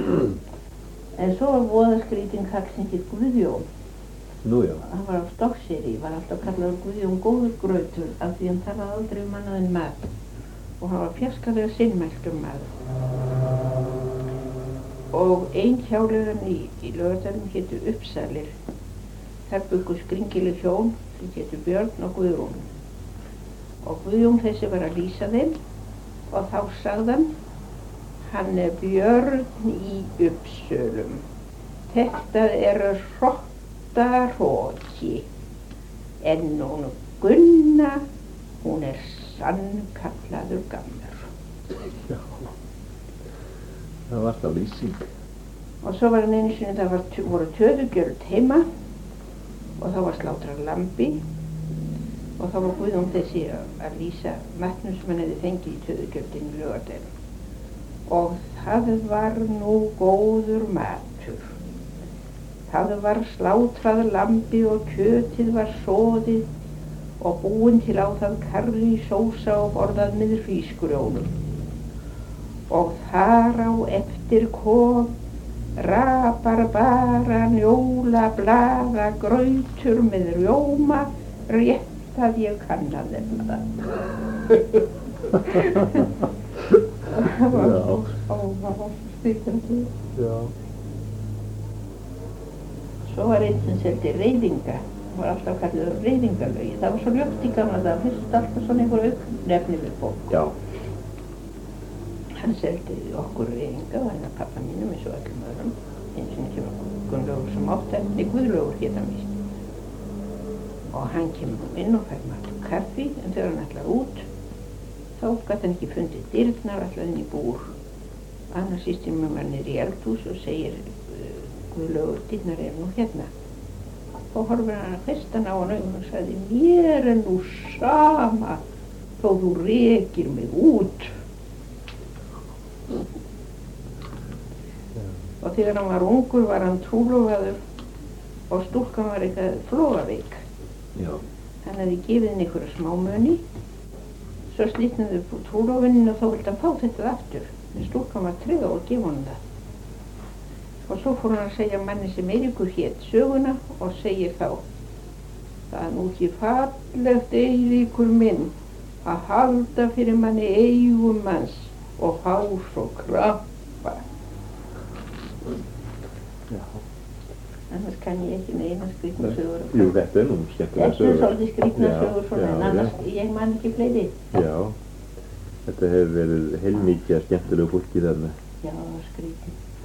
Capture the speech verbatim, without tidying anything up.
En svo var voða skrítinn kall sem hét Guðjón. Nú já. Hann var á Stokkseyri, var alltaf kallaður Guðjón góður grautur af því hann talaði aldrei um annað en mat og hann var fjarskalega sinnmæltur maður. Og ein hjáleigan í, í Laugardalnum hétu Uppsalir. Þar byggu skringileg hjón sem hétu Björn og Guðrún. Og Guðjón þessi var að lýsa þeim og þá sagði hann: hann er Björn í Uppsölum. Þetta er hrottaroki, en hún Gunna, hún er sannkallaður gammur. Já, það var þá lýsing. Og svo var hann einu sinni, það var, voru töðugjöld heima og það var slátrað lambi og þá var Guðjón þessi að lýsa matnum sem hann hefði fengið í töðugjöldinu í Laugardalnum. Og það var nú góður matur. Það var slátrað lambi og kjötið var soðið og búin til á það karrí sósa og borðað með hrísgrjónum. Og þar á eftir kom rabarbara, njóla, blaða, grautur með rjóma, rétt að ég kann að nefna það. Það var svo styrkandi. Já. Svo var einn sem seldi reyðinga, það var alltaf kallaður reyðingalögi. Það var svo ljótt í gamla dag, fyrst alltaf svona einhver auknefni við fólk. Já. Hann seldi okkur reyðinga og hennar pappa mínum eins og öllum öðrum, eins og kemur Gunnlaugur sem áttemni, Guðlaugur hét hann víst. Og hann kemur inn og fær mat og kaffi, en þegar hann ætlar út, þá gat hann ekki fundið dyrnar, ætlaði inn í búr. Annars systir mér var niður í eldhús og segir uh, Guðlaugur, dyrnar eru nú hérna. Þá horfir hann að festan á hann augun og sagði: mér er nú sama þó þú rekir mig út. Og þegar hann var ungur var hann trúlofaður og stúlkan var eitthvað flogaveik. Já. Hann hefði gefið henni einhverja smámuni. Svo slitnaði trúlofunin og þá vildi hann fá þetta aftur. En stúlkan var trega og gefa honum það. Og svo fór hann að segja manni sem Eiríkur hét söguna og segir þá: það er nú ekki fallegt, Eiríkur minn, að halda fyrir manni eigum manns og fá svo krampa. Já. Annars kann ég ekki neina skrýtna sögur. Jú, þetta er nú skemmtilega sögur. Þetta er svolítið skrýtna sögur svona, já, en annars já. Ég man ekki fleiri. Já, þetta hefur verið heilmikið skemmtilegu fólki þarna. Já, skrýtið.